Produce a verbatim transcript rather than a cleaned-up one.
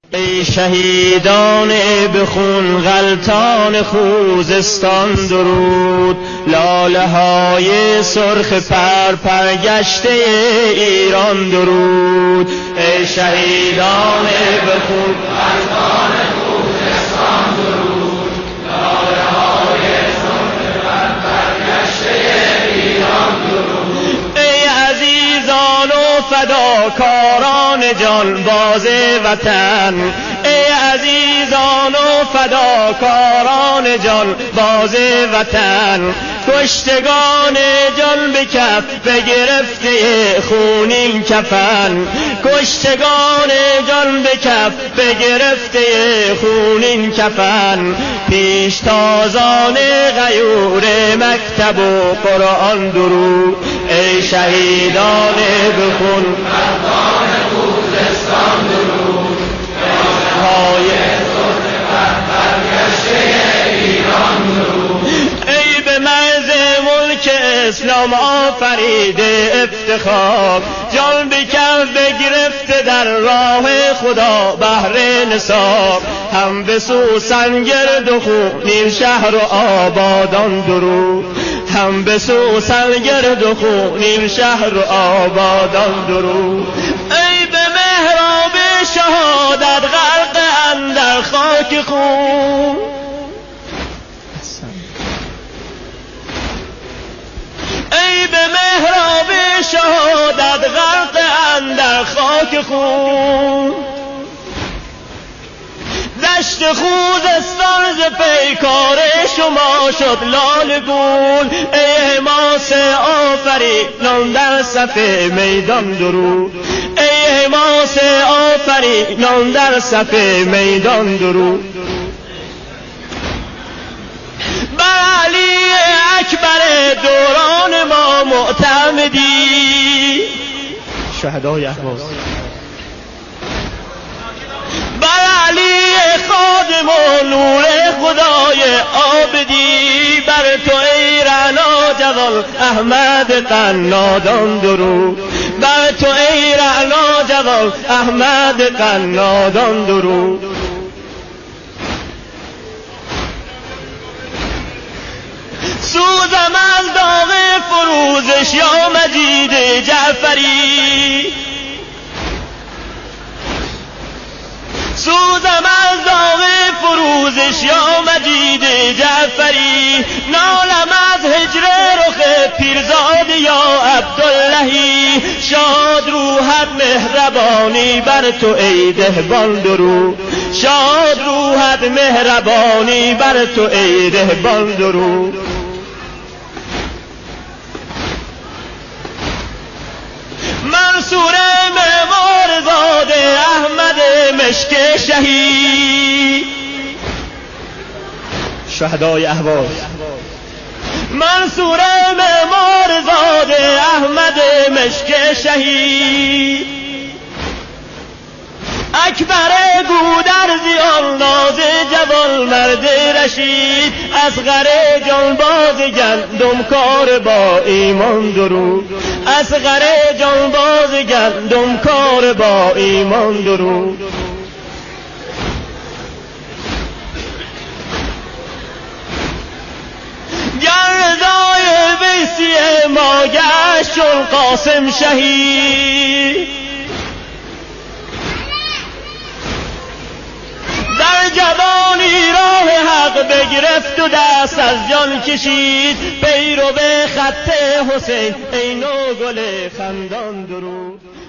ای شهیدان به خون غلتان خوزستان درود، لاله های سرخ پر پرگشته ایران درود. ای شهیدان به خون غلتان خوزستان درود، لاله های سرخ پر پرگشته ایران درود. ای عزیزان و فداکاران جان باز وطن، ای عزیزان و فداکاران جان باز وطن، کشتگان جان به کف بگرفته خونین کفن، کشتگان جان به کف بگرفته خونین کفن، پیشتازان غیور مکتب و قرآن درود. ای شهیدان به خون غلتان خوزستان درود، های سرخ پر پرگشته ایران درود. ای به مرز ملک اسلام آفریده افتخار، جان به کف بگرفته در راه خدا بهر نثار، هم به سوسن گرد و خونین شهر و آبادان درود، هم به سوسن گرد و خونین شهر و آبادان درود. ای به محراب شهادت غرق اندر خاک خون، ای به محراب شهادت غرق اندر خاک خون، دشت خوزستان ز پیکار شما شد لاله گون. ای حماس آفرینان در صف میدان درود، ای حماس آفرینان در صف میدان درود. بر علی اکبر دوران ما معتمدی، شهدای اهواز، بر علی خادم و نور خدای عابدی، بر تو ای رعنا جوان احمد قنادان درود، بر تو ای رعنا جوان احمد قنادان درود. سوزم از داغ فروزش یا مجید جعفری، سوزم از داغ فروزش یا مجید جعفری، نالم از هجر رخ پیرزاد یا عبداللهی، شاد روحت مهربانی بر تو ای دهبان درود، شاد روحت مهربانی بر تو ای دهبان درود. منصور معمار زاده احمد مشک شهید، شهدای اهواز، منصور معمار زاده احمد مشک شهید، اکبر گودرزیان ناز جوان مرد رشید، اصغر جانباز گندم کار با ایمان درود، اصغر جانباز گندم کار با ایمان درود. گر رضای ویسی ما گشت چون قاسم شهید، در جوانی راه حق بگرفت و دست از جان کشید، پیرو به خط حسین ای نوگل خندان درود.